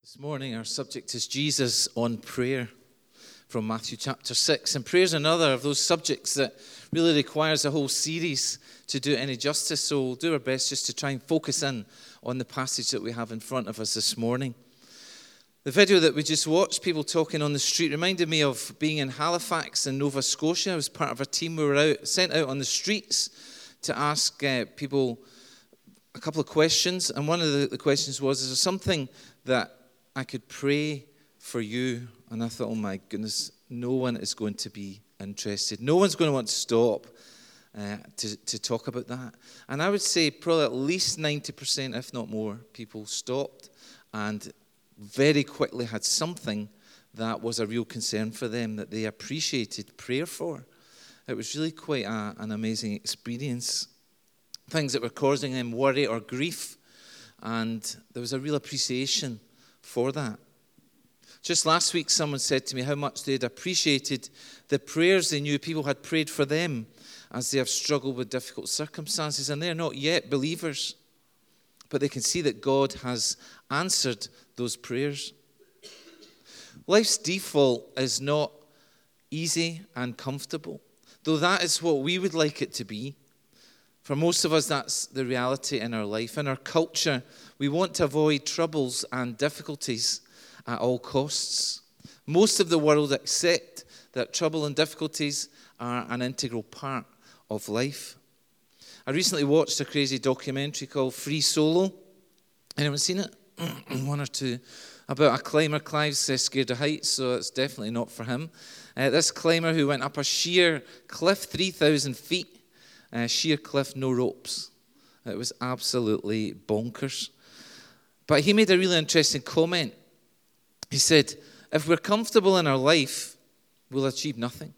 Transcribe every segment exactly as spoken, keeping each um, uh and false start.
This morning, our subject is Jesus on prayer from Matthew chapter six. And prayer is another of those subjects that really requires a whole series to do it any justice. So we'll do our best just to try and focus in on the passage that we have in front of us this morning. The video that we just watched, people talking on the street, reminded me of being in Halifax in Nova Scotia. I was part of a team. We were out, sent out on the streets to ask uh, people a couple of questions. And one of the, the questions was, is there something that I could pray for you? And I thought, oh my goodness, no one is going to be interested. No one's going to want to stop uh, to, to talk about that. And I would say probably at least ninety percent, if not more, people stopped and very quickly had something that was a real concern for them, that they appreciated prayer for. It was really quite a, an amazing experience. Things that were causing them worry or grief, and there was a real appreciation for that. Just last week, someone said to me how much they'd appreciated the prayers they knew people had prayed for them as they have struggled with difficult circumstances, and they're not yet believers, but they can see that God has answered those prayers. Life's default is not easy and comfortable, though that is what we would like it to be. For most of us, that's the reality in our life. In our culture, we want to avoid troubles and difficulties at all costs. Most of the world accept that trouble and difficulties are an integral part of life. I recently watched a crazy documentary called Free Solo. Anyone seen it? One or two. About a climber. Clive's uh, scared of heights, so it's definitely not for him. Uh, this climber who went up a sheer cliff, three thousand feet, uh, sheer cliff, no ropes. It was absolutely bonkers. But he made a really interesting comment. He said, if we're comfortable in our life, we'll achieve nothing.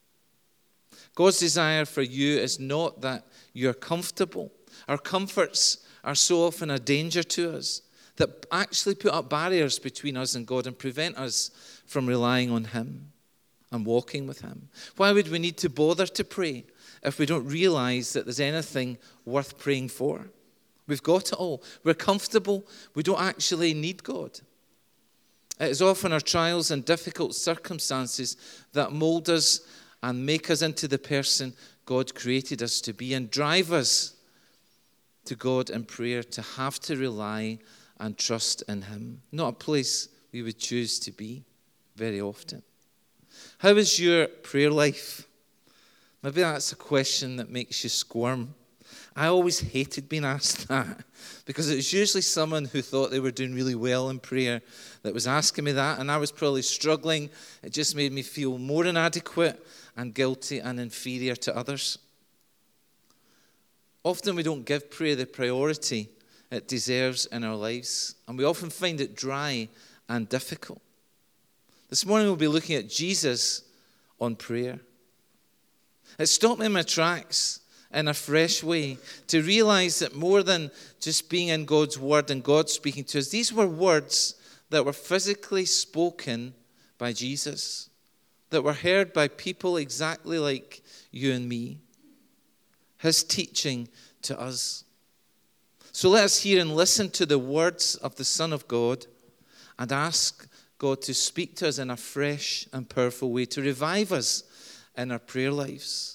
God's desire for you is not that you're comfortable. Our comforts are so often a danger to us that actually put up barriers between us and God and prevent us from relying on Him and walking with Him. Why would we need to bother to pray if we don't realize that there's anything worth praying for? We've got it all. We're comfortable. We don't actually need God. It is often our trials and difficult circumstances that mold us and make us into the person God created us to be and drive us to God in prayer, to have to rely and trust in Him. Not a place we would choose to be very often. How is your prayer life? Maybe that's a question that makes you squirm. I always hated being asked that because it was usually someone who thought they were doing really well in prayer that was asking me that, and I was probably struggling. It just made me feel more inadequate and guilty and inferior to others. Often we don't give prayer the priority it deserves in our lives, and we often find it dry and difficult. This morning we'll be looking at Jesus on prayer. It stopped me in my tracks in a fresh way to realize that more than just being in God's word and God speaking to us, these were words that were physically spoken by Jesus, that were heard by people exactly like you and me. His teaching to us. So let us hear and listen to the words of the Son of God and ask God to speak to us in a fresh and powerful way, to revive us in our prayer lives.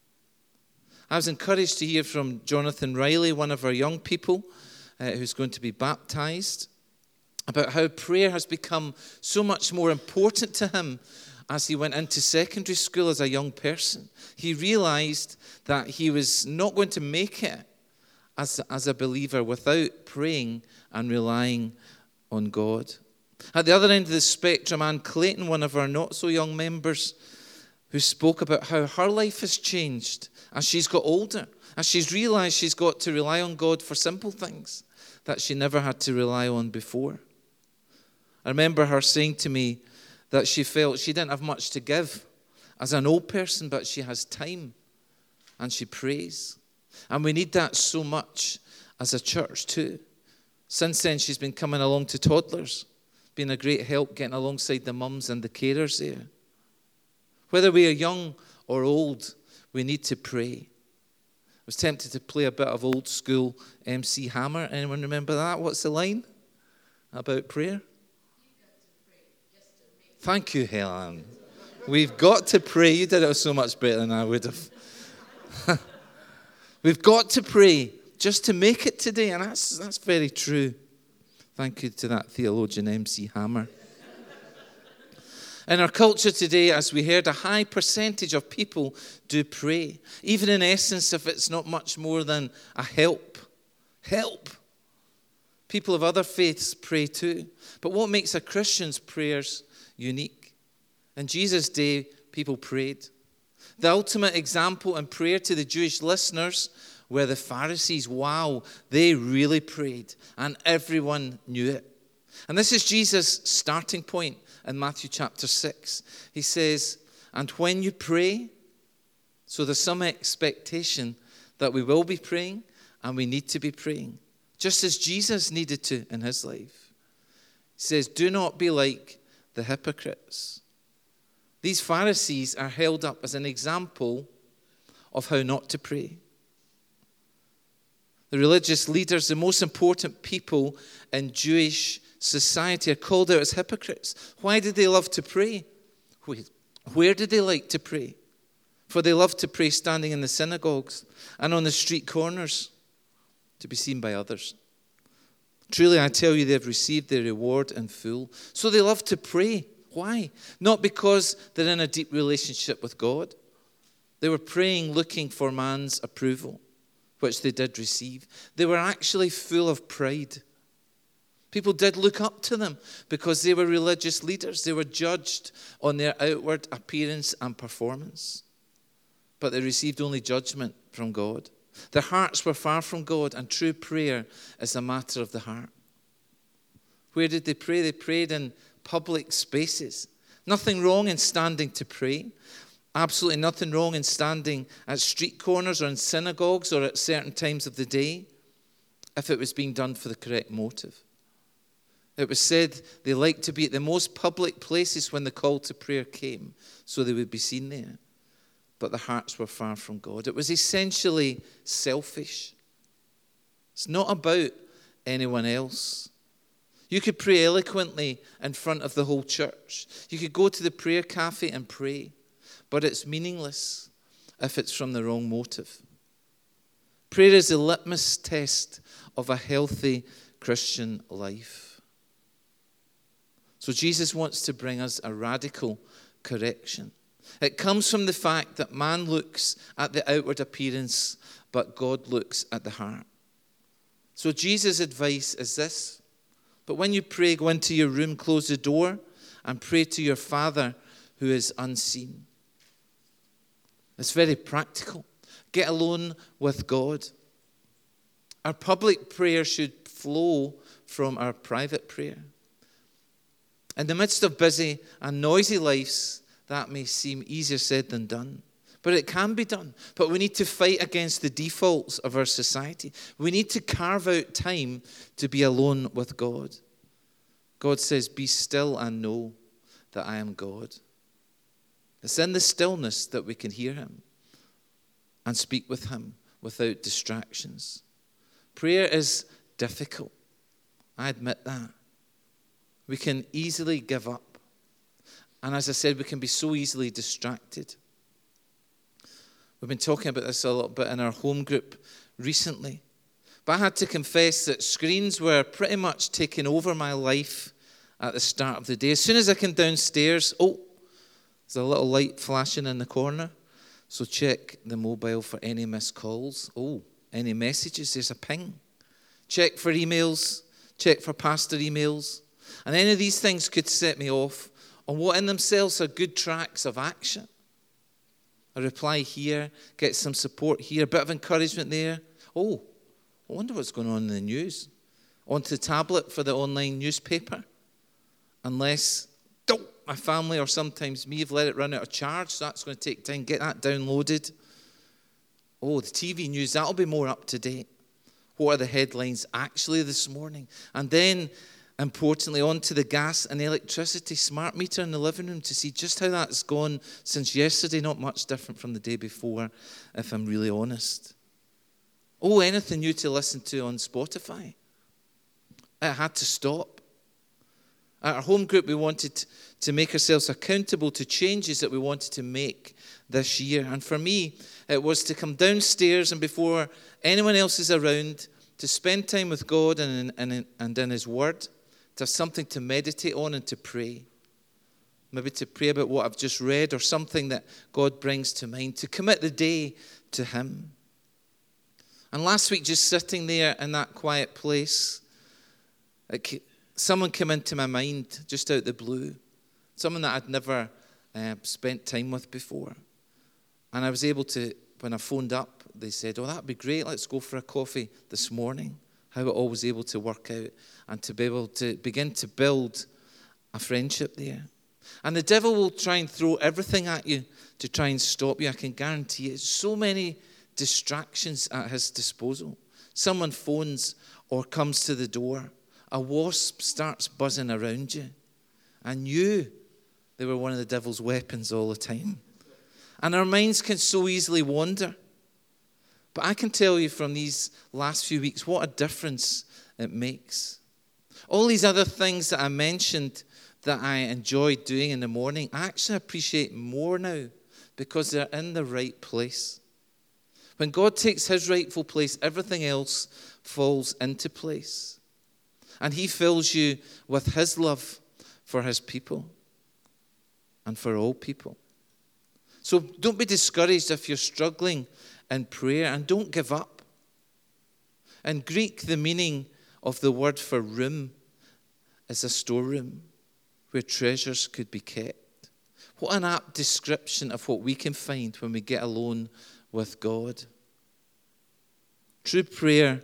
I was encouraged to hear from Jonathan Riley, one of our young people uh, who's going to be baptized, about how prayer has become so much more important to him as he went into secondary school as a young person. He realized that he was not going to make it as, as a believer without praying and relying on God. At the other end of the spectrum, Anne Clayton, one of our not-so-young members, who spoke about how her life has changed as she's got older, as she's realized she's got to rely on God for simple things that she never had to rely on before. I remember her saying to me that she felt she didn't have much to give as an old person, but she has time and she prays. And we need that so much as a church too. Since then, she's been coming along to toddlers, being a great help getting alongside the mums and the carers there. Whether we are young or old, we need to pray. I was tempted to play a bit of old school M C Hammer. Anyone remember that? What's the line about prayer? Thank you, Helen. We've got to pray. You did it so much better than I would have. We've got to pray just to make it today, and that's that's very true. Thank you to that theologian, M C Hammer. In our culture today, as we heard, a high percentage of people do pray, even in essence if it's not much more than a help. Help. People of other faiths pray too. But what makes a Christian's prayers unique? In Jesus' day, people prayed. The ultimate example in prayer to the Jewish listeners were the Pharisees. Wow, they really prayed, and everyone knew it. And this is Jesus' starting point in Matthew chapter six. He says, and when you pray, so there's some expectation that we will be praying, and we need to be praying, just as Jesus needed to in his life. He says, do not be like the hypocrites. These Pharisees are held up as an example of how not to pray. The religious leaders, the most important people in Jewish society, are called out as hypocrites. Why did they love to pray? Where did they like to pray? For they loved to pray standing in the synagogues and on the street corners to be seen by others. Truly, I tell you, they've received their reward in full. So they love to pray. Why? Not because they're in a deep relationship with God. They were praying looking for man's approval, which they did receive. They were actually full of pride. People did look up to them because they were religious leaders. They were judged on their outward appearance and performance. But they received only judgment from God. Their hearts were far from God, and true prayer is a matter of the heart. Where did they pray? They prayed in public spaces. Nothing wrong in standing to pray. Absolutely nothing wrong in standing at street corners or in synagogues or at certain times of the day if it was being done for the correct motive. It was said they liked to be at the most public places when the call to prayer came, so they would be seen there. But their hearts were far from God. It was essentially selfish. It's not about anyone else. You could pray eloquently in front of the whole church. You could go to the prayer cafe and pray, but it's meaningless if it's from the wrong motive. Prayer is a litmus test of a healthy Christian life. So Jesus wants to bring us a radical correction. It comes from the fact that man looks at the outward appearance, but God looks at the heart. So Jesus' advice is this: but when you pray, go into your room, close the door, and pray to your Father who is unseen. It's very practical. Get alone with God. Our public prayer should flow from our private prayer. In the midst of busy and noisy lives, that may seem easier said than done. But it can be done. But we need to fight against the defaults of our society. We need to carve out time to be alone with God. God says, be still and know that I am God. It's in the stillness that we can hear him and speak with him without distractions. Prayer is difficult. I admit that. We can easily give up. And as I said, we can be so easily distracted. We've been talking about this a little bit in our home group recently. But I had to confess that screens were pretty much taking over my life at the start of the day. As soon as I came downstairs, oh, there's a little light flashing in the corner. So check the mobile for any missed calls. Oh, any messages, there's a ping. Check for emails, check for pastor emails. And any of these things could set me off on what in themselves are good tracks of action. A reply here, get some support here, a bit of encouragement there. Oh, I wonder what's going on in the news. Onto the tablet for the online newspaper. Unless oh, my family or sometimes me have let it run out of charge, so that's going to take time. Get that downloaded. Oh, the T V news, that'll be more up to date. What are the headlines actually this morning? And then, importantly, on to the gas and electricity smart meter in the living room to see just how that's gone since yesterday. Not much different from the day before, if I'm really honest. Oh, anything new to listen to on Spotify? It had to stop. At our home group, we wanted to make ourselves accountable to changes that we wanted to make this year. And for me, it was to come downstairs and before anyone else is around, to spend time with God and in, and in His Word, to have something to meditate on and to pray. Maybe to pray about what I've just read or something that God brings to mind, to commit the day to Him. And last week, just sitting there in that quiet place, it, someone came into my mind just out the blue, someone that I'd never uh, spent time with before. And I was able to, when I phoned up, they said, oh, that'd be great, let's go for a coffee this morning. How it all was able to work out and to be able to begin to build a friendship there. And the devil will try and throw everything at you to try and stop you. I can guarantee it. So many distractions at his disposal. Someone phones or comes to the door. A wasp starts buzzing around you. I knew they were one of the devil's weapons all the time. And our minds can so easily wander. But I can tell you from these last few weeks what a difference it makes. All these other things that I mentioned that I enjoyed doing in the morning, I actually appreciate more now because they're in the right place. When God takes His rightful place, everything else falls into place. And He fills you with His love for His people and for all people. So don't be discouraged if you're struggling in prayer, and don't give up. In Greek, the meaning of the word for room is a storeroom where treasures could be kept. What an apt description of what we can find when we get alone with God. True prayer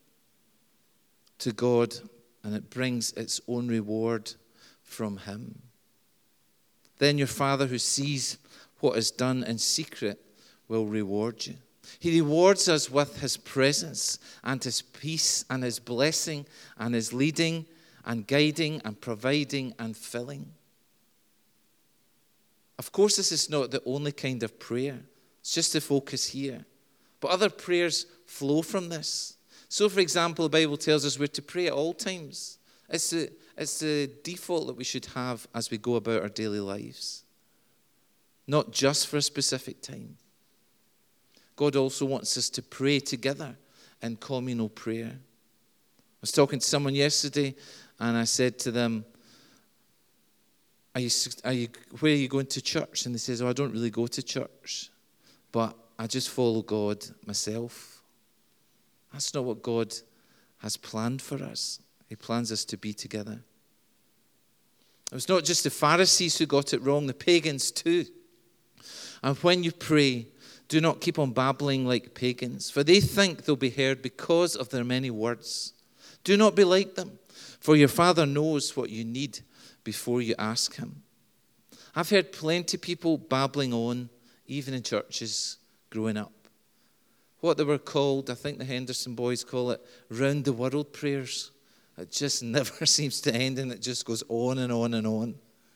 to God, and it brings its own reward from Him. Then your Father who sees what is done in secret will reward you. He rewards us with His presence and His peace and His blessing and His leading and guiding and providing and filling. Of course, this is not the only kind of prayer. It's just the focus here. But other prayers flow from this. So, for example, the Bible tells us we're to pray at all times. It's the, it's the default that we should have as we go about our daily lives. Not just for a specific time. God also wants us to pray together in communal prayer. I was talking to someone yesterday, and I said to them, are you, are you, where are you going to church? And they says, oh, I don't really go to church, but I just follow God myself. That's not what God has planned for us. He plans us to be together. It was not just the Pharisees who got it wrong, the pagans too. And when you pray, do not keep on babbling like pagans, for they think they'll be heard because of their many words. Do not be like them, for your Father knows what you need before you ask Him. I've heard plenty of people babbling on, even in churches growing up. What they were called, I think the Henderson boys call it, round the world prayers. It just never seems to end, and it just goes on and on and on.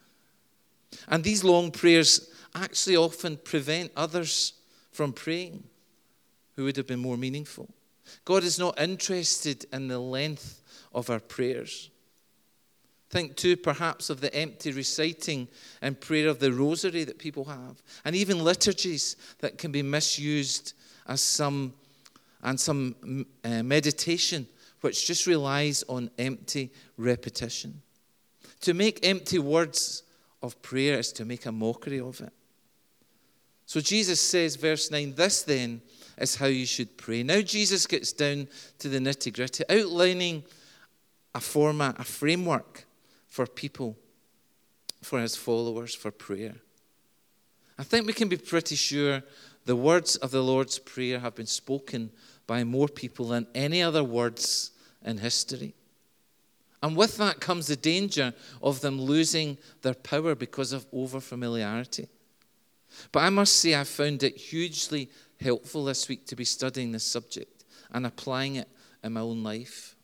And these long prayers actually often prevent others from praying who would have been more meaningful. God is not interested in the length of our prayers. Think too perhaps of the empty reciting and prayer of the rosary that people have, and even liturgies that can be misused as some and some uh, meditation which just relies on empty repetition. To make empty words of prayer is to make a mockery of it. So Jesus says, verse nine, this then is how you should pray. Now Jesus gets down to the nitty-gritty, outlining a format, a framework for people, for His followers, for prayer. I think we can be pretty sure the words of the Lord's Prayer have been spoken by more people than any other words in history. And with that comes the danger of them losing their power because of over-familiarity. But I must say I found it hugely helpful this week to be studying this subject and applying it in my own life.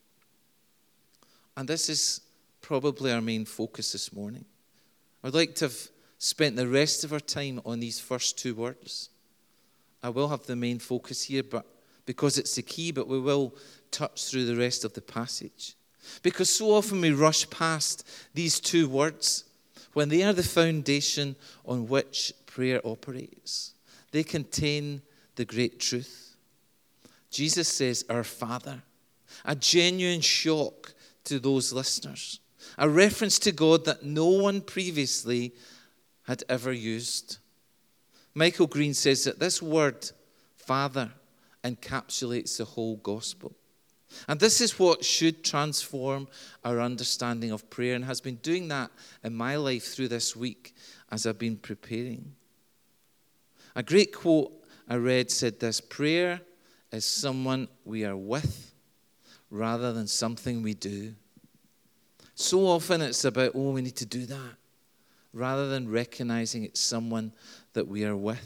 And this is probably our main focus this morning. I'd like to have spent the rest of our time on these first two words. I will have the main focus here, but because it's the key, but we will touch through the rest of the passage. Because so often we rush past these two words when they are the foundation on which prayer operates. They contain the great truth. Jesus says, our Father, a genuine shock to those listeners, a reference to God that no one previously had ever used. Michael Green says that this word, Father, encapsulates the whole gospel. And this is what should transform our understanding of prayer, and has been doing that in my life through this week as I've been preparing. A great quote I read said this: prayer is someone we are with rather than something we do. So often it's about, oh, we need to do that, rather than recognizing it's someone that we are with.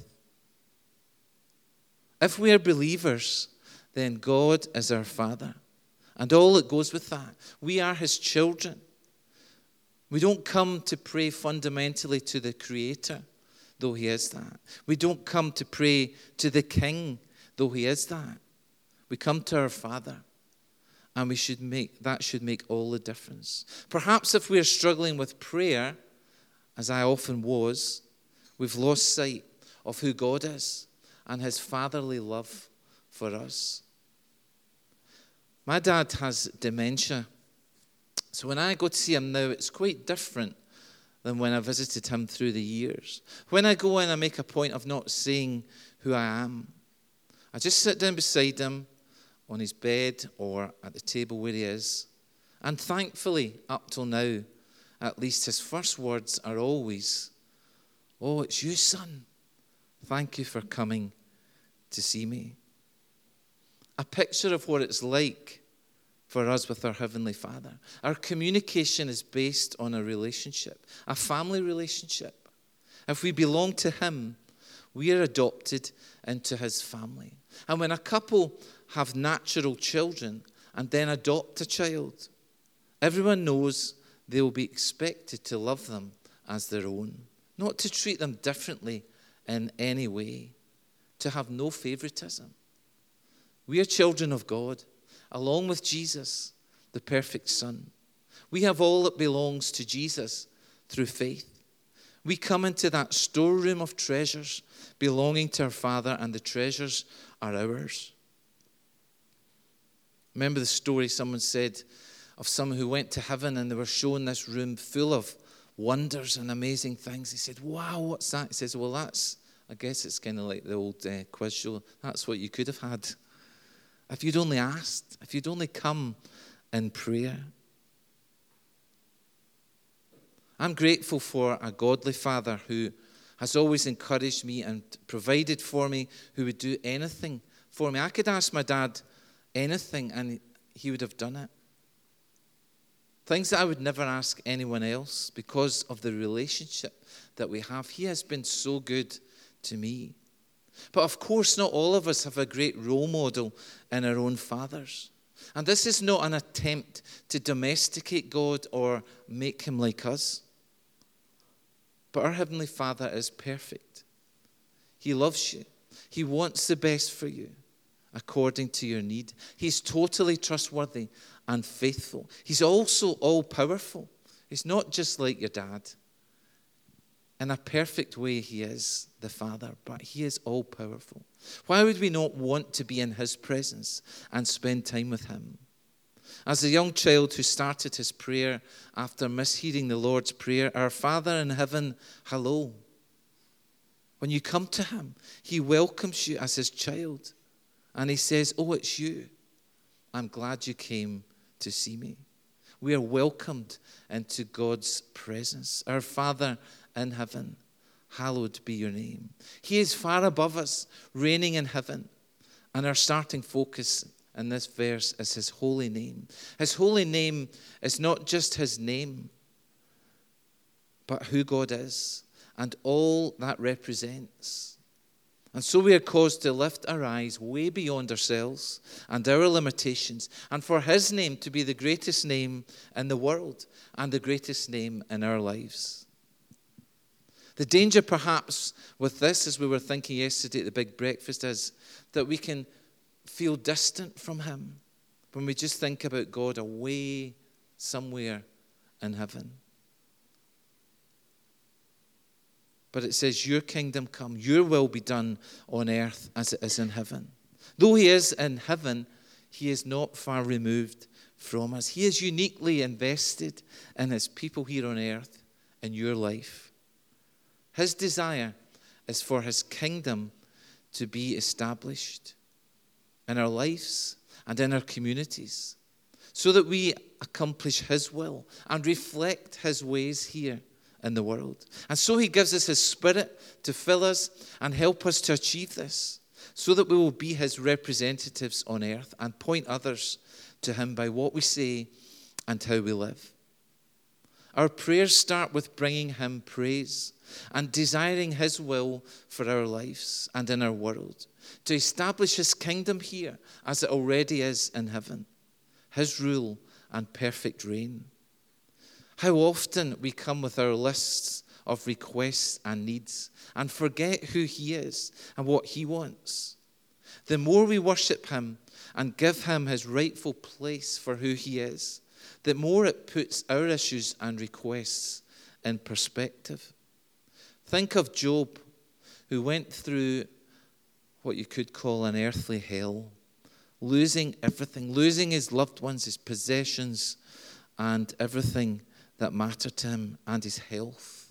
If we are believers, then God is our Father, and all that goes with that. We are His children. We don't come to pray fundamentally to the Creator, though He is that. We don't come to pray to the King, though He is that. We come to our Father, and we should make that should make all the difference. Perhaps if we are struggling with prayer, as I often was, we've lost sight of who God is and His fatherly love for us. My dad has dementia, so when I go to see him now, it's quite different than when I visited him through the years. When I go in, I make a point of not saying who I am. I just sit down beside him on his bed or at the table where he is. And thankfully, up till now, at least his first words are always, "Oh, it's you, son. Thank you for coming to see me." A picture of what it's like for us with our Heavenly Father. Our communication is based on a relationship, a family relationship. If we belong to Him, we are adopted into His family. And when a couple have natural children and then adopt a child, everyone knows they will be expected to love them as their own, not to treat them differently in any way, to have no favoritism. We are children of God, along with Jesus, the perfect Son. We have all that belongs to Jesus through faith. We come into that storeroom of treasures belonging to our Father, and the treasures are ours. Remember the story someone said of someone who went to heaven and they were shown this room full of wonders and amazing things. He said, "Wow, what's that?" He says, "Well, that's, I guess it's kind of like the old uh, quiz show. That's what you could have had if you'd only asked, if you'd only come in prayer." I'm grateful for a godly Father who has always encouraged me and provided for me, who would do anything for me. I could ask my dad anything and he would have done it. Things that I would never ask anyone else because of the relationship that we have. He has been so good to me. But of course, not all of us have a great role model in our own fathers. And this is not an attempt to domesticate God or make Him like us. But our Heavenly Father is perfect. He loves you. He wants the best for you according to your need. He's totally trustworthy and faithful. He's also all-powerful. He's not just like your dad. In a perfect way, He is the Father, but He is all-powerful. Why would we not want to be in His presence and spend time with Him? As a young child who started his prayer after mishearing the Lord's Prayer, "Our Father in heaven, hello." When you come to Him, He welcomes you as His child. And He says, "Oh, it's you. I'm glad you came to see me." We are welcomed into God's presence. Our Father in heaven, hallowed be your name. He is far above us, reigning in heaven. And our starting focus in this verse is His holy name. His holy name is not just His name, but who God is and all that represents. And so we are caused to lift our eyes way beyond ourselves and our limitations, and for His name to be the greatest name in the world and the greatest name in our lives. The danger perhaps with this, as we were thinking yesterday at the big breakfast, is that we can feel distant from Him when we just think about God away somewhere in heaven. But it says, your kingdom come, your will be done on earth as it is in heaven. Though he is in heaven, he is not far removed from us. He is uniquely invested in his people here on earth, in your life. His desire is for his kingdom to be established in our lives and in our communities, so that we accomplish his will and reflect his ways here in the world. And so he gives us his Spirit to fill us and help us to achieve this, so that we will be his representatives on earth and point others to him by what we say and how we live. Our prayers start with bringing him praise and desiring his will for our lives and in our world, to establish his kingdom here as it already is in heaven, his rule and perfect reign. How often we come with our lists of requests and needs and forget who he is and what he wants. The more we worship him and give him his rightful place for who he is, the more it puts our issues and requests in perspective. Think of Job, who went through what you could call an earthly hell, losing everything, losing his loved ones, his possessions, and everything that mattered to him, and his health.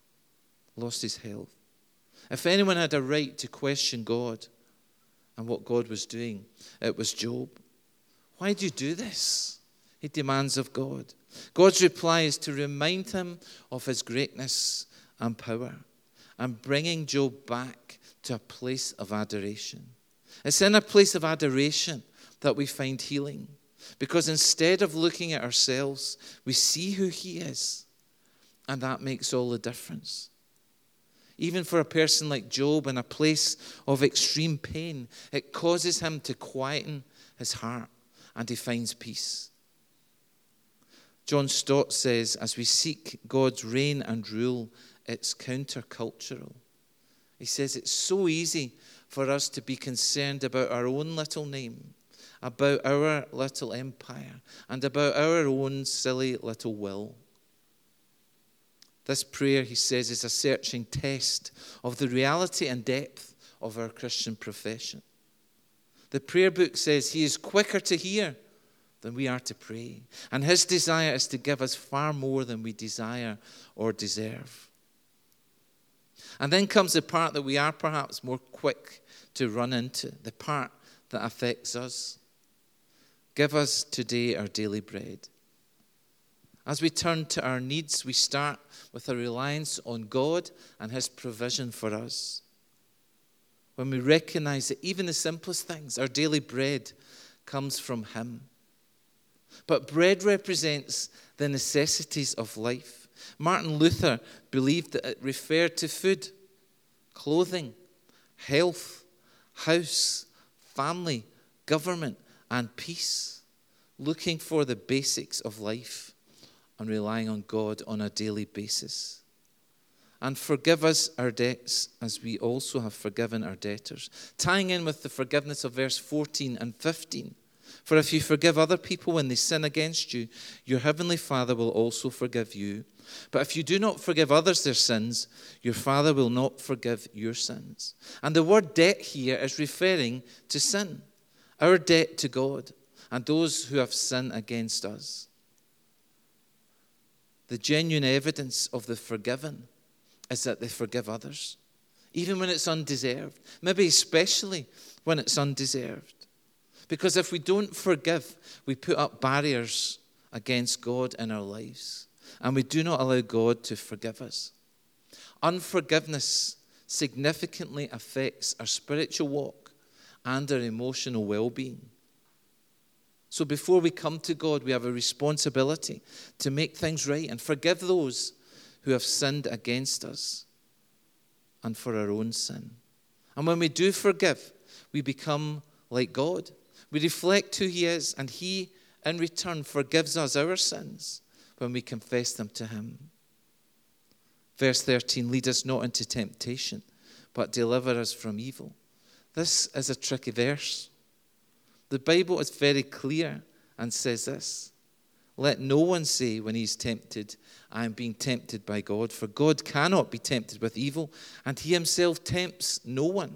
Lost his health. If anyone had a right to question God and what God was doing, it was Job. Why do you do this? He demands of God. God's reply is to remind him of his greatness and power, and bringing Job back to a place of adoration. It's in a place of adoration that we find healing, because instead of looking at ourselves, we see who he is, and that makes all the difference. Even for a person like Job in a place of extreme pain, it causes him to quieten his heart, and he finds peace. John Stott says, as we seek God's reign and rule, it's countercultural. He says it's so easy for us to be concerned about our own little name, about our little empire, and about our own silly little will. This prayer, he says, is a searching test of the reality and depth of our Christian profession. The prayer book says he is quicker to hear than we are to pray, and his desire is to give us far more than we desire or deserve. And then comes the part that we are perhaps more quick to run into, the part that affects us. Give us today our daily bread. As we turn to our needs, we start with a reliance on God and his provision for us. When we recognize that even the simplest things, our daily bread, comes from him. But bread represents the necessities of life. Martin Luther believed that it referred to food, clothing, health, house, family, government, and peace. Looking for the basics of life and relying on God on a daily basis. And forgive us our debts as we also have forgiven our debtors. Tying in with the forgiveness of verse fourteen and fifteen. For if you forgive other people when they sin against you, your heavenly Father will also forgive you. But if you do not forgive others their sins, your Father will not forgive your sins. And the word debt here is referring to sin, our debt to God and those who have sinned against us. The genuine evidence of the forgiven is that they forgive others, even when it's undeserved, maybe especially when it's undeserved. Because if we don't forgive, we put up barriers against God in our lives, and we do not allow God to forgive us. Unforgiveness significantly affects our spiritual walk and our emotional well-being. So before we come to God, we have a responsibility to make things right and forgive those who have sinned against us and for our own sin. And when we do forgive, we become like God. We reflect who he is, and he, in return, forgives us our sins when we confess them to him. Verse thirteen, lead us not into temptation, but deliver us from evil. This is a tricky verse. The Bible is very clear and says this: Let no one say when he's tempted, I am being tempted by God. For God cannot be tempted with evil, and he himself tempts no one.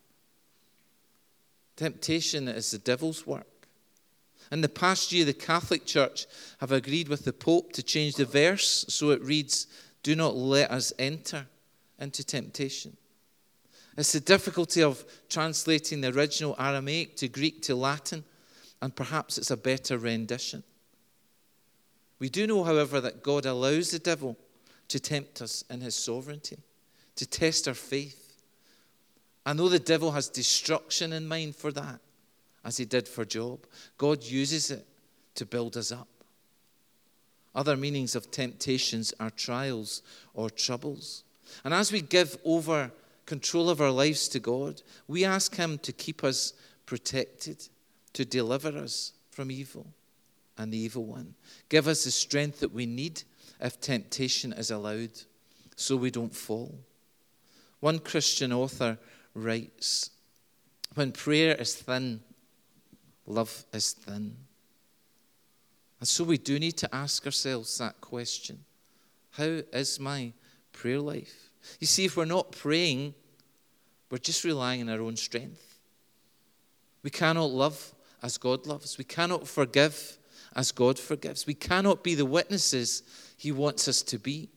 Temptation is the devil's work. In the past year, the Catholic Church have agreed with the Pope to change the verse so it reads, do not let us enter into temptation. It's the difficulty of translating the original Aramaic to Greek to Latin, and perhaps it's a better rendition. We do know, however, that God allows the devil to tempt us in his sovereignty, to test our faith. And though the devil has destruction in mind for that, as he did for Job, God uses it to build us up. Other meanings of temptations are trials or troubles. And as we give over control of our lives to God, we ask him to keep us protected, to deliver us from evil and the evil one. Give us the strength that we need if temptation is allowed, so we don't fall. One Christian author writes, when prayer is thin, love is thin. And so we do need to ask ourselves that question. How is my prayer life? You see, if we're not praying, we're just relying on our own strength. We cannot love as God loves. We cannot forgive as God forgives. We cannot be the witnesses he wants us to be.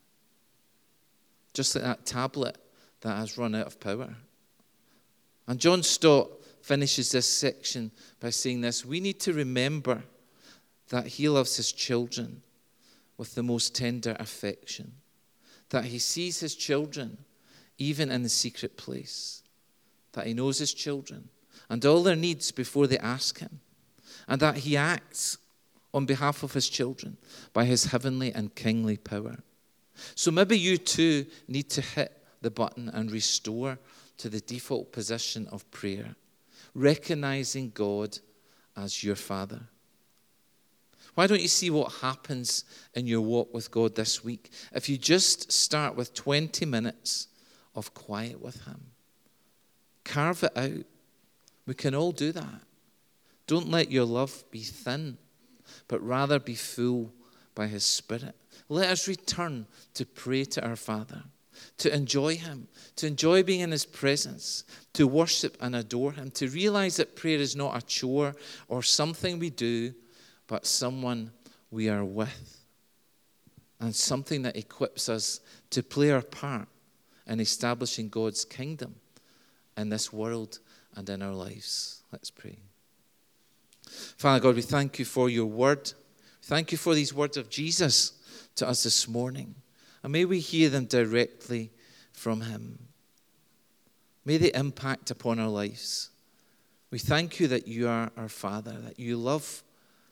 Just like that tablet that has run out of power. And John Stott finishes this section by saying this: we need to remember that he loves his children with the most tender affection, that he sees his children even in the secret place, that he knows his children and all their needs before they ask him, and that he acts on behalf of his children by his heavenly and kingly power. So maybe you too need to hit the button and restore to the default position of prayer, recognizing God as your Father. Why don't you see what happens in your walk with God this week if you just start with twenty minutes of quiet with him? Carve it out. We can all do that. Don't let your love be thin, but rather be full by his Spirit. Let us return to pray to our Father, to enjoy him, to enjoy being in his presence, to worship and adore him, to realize that prayer is not a chore or something we do, but someone we are with, and something that equips us to play our part in establishing God's kingdom in this world and in our lives. Let's pray. Father God, we thank you for your word. Thank you for these words of Jesus to us this morning. And may we hear them directly from him. May they impact upon our lives. We thank you that you are our Father, that you love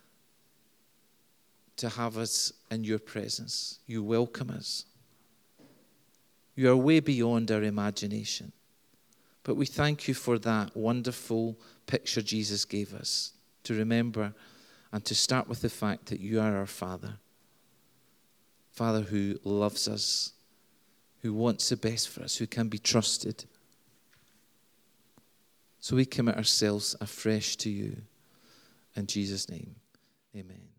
to have us in your presence. You welcome us. You are way beyond our imagination. But we thank you for that wonderful picture Jesus gave us, to remember and to start with the fact that you are our Father. Father who loves us, who wants the best for us, who can be trusted. So we commit ourselves afresh to you. In Jesus' name, amen.